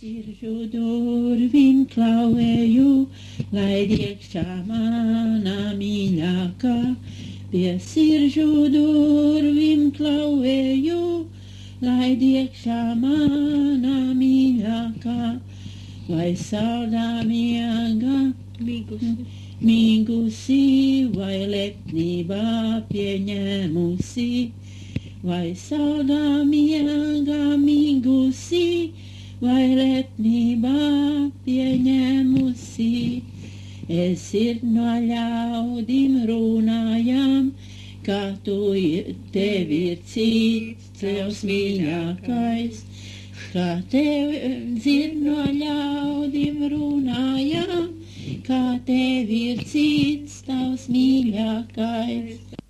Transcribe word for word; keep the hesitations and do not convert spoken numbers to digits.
Siržu durvīm klauvēju, laid iekšā manā mīļākā. Pie siržu durvīm klauvēju, laid iekšā manā mīļākā. Vai saldā miega mīgusi, mīgusi vai lepnībā pieņēmusi. Vai saldā miega mīgusi, vai lepnībā pieņēmusi. Es ir no ļaudim runājām, kā tu tev ir cits, tevs mīļākais. Kā tev ir no ļaudim runājām, kā tev ir cits, tavs mīļākais.